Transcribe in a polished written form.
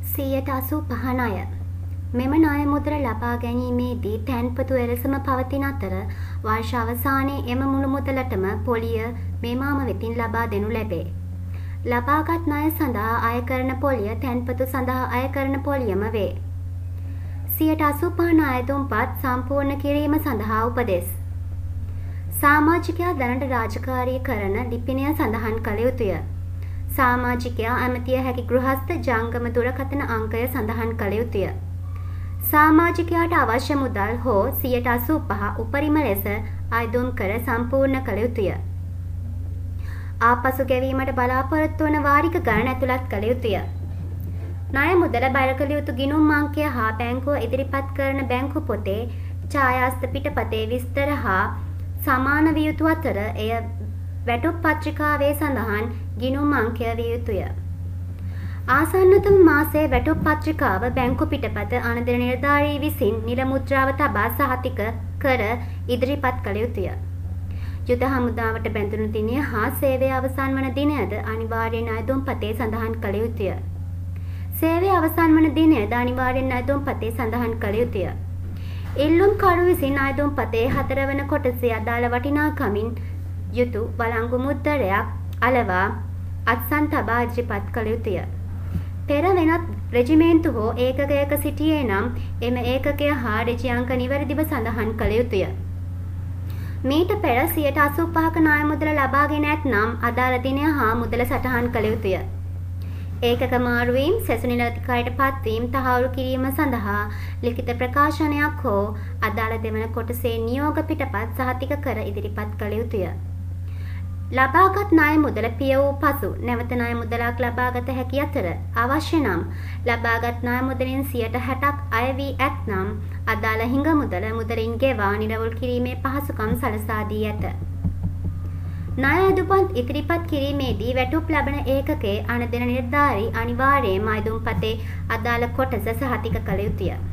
185 ණය. මෙම ණය මුදල ලබා ගැනීමේදී තැන්පතු එලෙසම පවතින අතර වර්ෂ අවසානයේ එම මුළු මුදලටම පොලිය මෙමාම වෙතින් ලබා දෙනු ලැබේ. ලබාගත් ණය සඳහා අය කරන පොලිය තැන්පතු සඳහා අය කරන පොලියම වේ. 185 ණය දුම්පත් සම්පූර්ණ කිරීම සඳහා උපදෙස්. සමාජිකයා දැනට රාජකාරී කරන ලිපිනය සඳහන් කළ යුතුය. සමාජිකයා ඇමතිය හැකි ගෘහස්ත ජංගම දුරකථන අංකය සඳහන් කළ යුතුය. සමාජිකයාට අවශ්‍ය මුදල් හෝ 185 උපරිම ලෙස අයදුම් කර සම්පූර්ණ කළ යුතුය. ආපසු ගෙවීමට බලාපොරොත්තු වන වාරික ගණන ඇතුළත් කළ යුතුය. ණය මුදල බැර කළ යුතු ගිණුම් අංකය හා බැංකුව ඉදිරිපත් කරන බැංකු පොතේ ඡායාස්ථ පිටපතේ විස්තර හා සමාන විය යුතු අතර එය වැටුප් පත්‍රිකාවේ සඳහන් ගිණුම් අංකය විය යුතුය. ආසන්නතම මාසයේ වැටුප් පත්‍රිකාව බැංකු පිටපත අනදෙන නිලධාරී විසින් නිල මුද්‍රාව තබා සහතික කර ඉදිරිපත් කළ යුතුය. යුද හමුදාවට බැඳුණු දිනය හා සේවය අවසන් වන දිනයද අනිවාර්යෙන් අයදුම් පතේ සඳහන් කළ යුතුය. සේවය අවසන් වන දිනයද අනිවාර්යෙන් අයදුම් පතේ සඳහන් කළ යුතුය. ඉල්ලුම් කරු විසින් අයදුම් පතේ 4 වන කොටසේ අදාළ වටිනාකමින් යුතු වළංගු මුද්‍රයක් අලවා අත්සන් තබා ඉදිරිපත් කළ යුතුය. පෙර වෙනත් රෙජිමේන්තු හෝ ඒකකයක සිටියේ නම් එම ඒකකය හා රෙජි අංක නිවැරදිව සඳහන් කළ යුතුය. මීට පෙර 185ක ණය මුදල ලබාගෙන ඇතනම් අදාළ දිනය හා මුදල සටහන් කළ යුතුය. ඒකක මාරුවීම් සෙසු නිල අධිකාරියට පත්වීම තහවුරු කිරීම සඳහා ලිඛිත ප්‍රකාශනයක් හෝ අදාළ දෙවන කොටසේ නියෝග පිටපත් සහතික කර ඉදිරිපත් කළ යුතුය. ලබාගත් ණය මුදල පිය වූ පසු නැවත ණය මුදලක් ලබාගත හැකි අතර අවශ්‍ය නම් ලබාගත් ණය මුදලින් 60%ක් අය වී ඇතනම් අදාළ හිඟ මුදල මුදලින් ගෙවා නිරවුල් කිරීමේ පහසුකම් සලසා දී ඇත. ණය අයදුම්පත් ඉදිරිපත් කිරීමේදී වැටුප් ලබන ඒකකයේ අනදෙන නිලධාරී අනිවාර්යයෙන්ම අයදුම්පතේ අදාළ කොටස සහතික කළ යුතුය.